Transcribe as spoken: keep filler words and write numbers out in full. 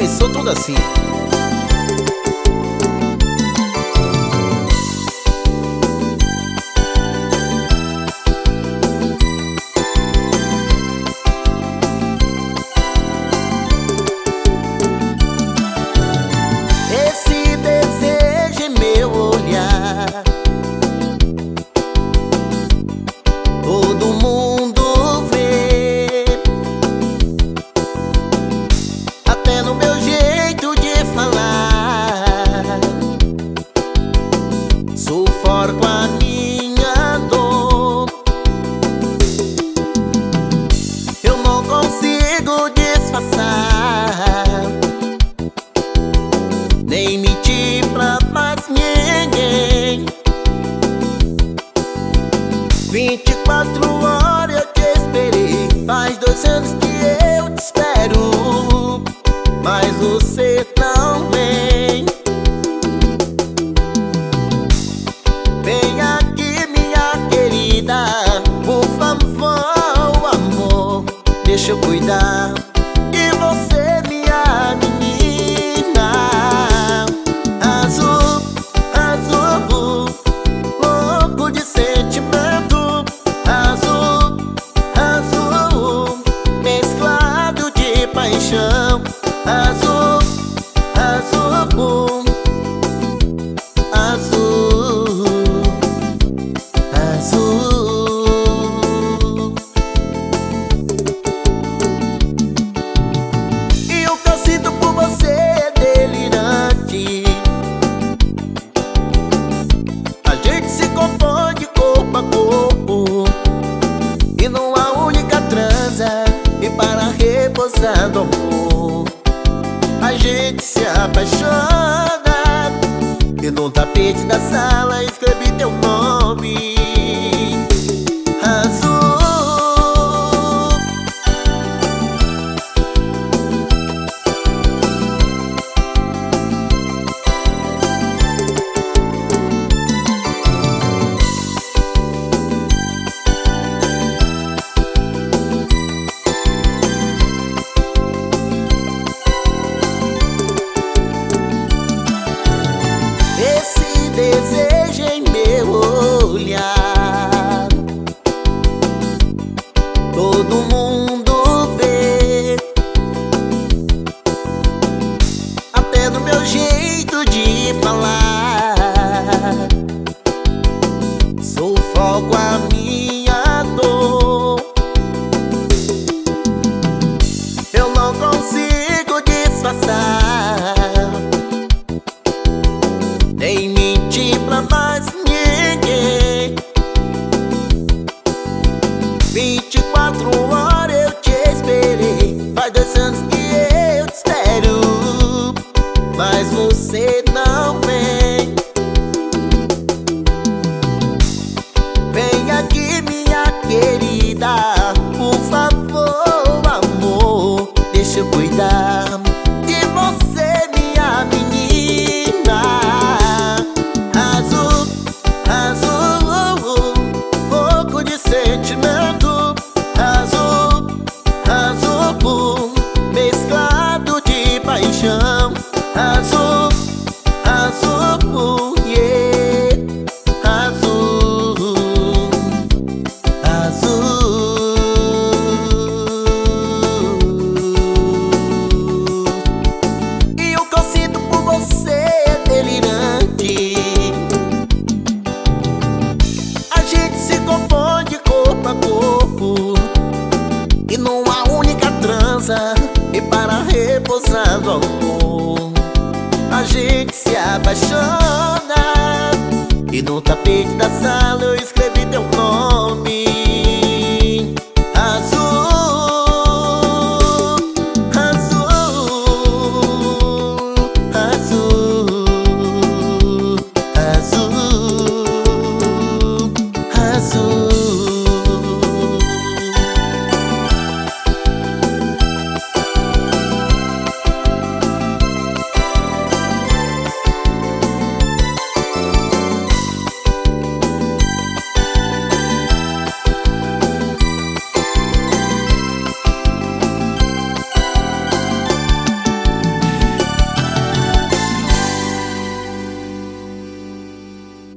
começou tudo assim. Esse desejo em meu olhar, todo mundo vê, até no meu jeito de falar. Sufoco a minha dor, eu não consigo disfarçar, nem mentir pra mais ninguém. Vinte e quatro horas eu te esperei, faz dois anos que eu te espero, mas você não vem. Vem aqui, minha querida, por favor, amor, deixa eu cuidar de você, minha menina. Azul, azul, louco de sentimento. Azul, azul, mesclado de paixão. Azul, azul, azul, azul. E o que eu sinto por você é delirante. A gente se confunde corpo a corpo, e numa única transa, e para repousar do amor, a gente se apaixona. E no tapete da sala escrevi teu nome. Azul. Esse desejo em meu olhar, todo mundo vê, até no meu jeito de falar. Sufoco a minha dor, eu não consigo disfarçar, nem mentir pra mais ninguém. Vinte e quatro horas eu te esperei, faz dois anos que eu te espero, mas você não vem. Vem aqui, minha querida, por favor, amor, deixa eu cuidar de você, minha menina. Azul, azul, pouco de sentimento. Azul, azul, mesclado de paixão. Azul, azul, yeah. Azul, azul. E o que eu sinto por você é delirante. A gente se confunde corpo a corpo, e numa única transa, e para repousar do amor, a gente se apaixona. E no tapete da sala eu escrevo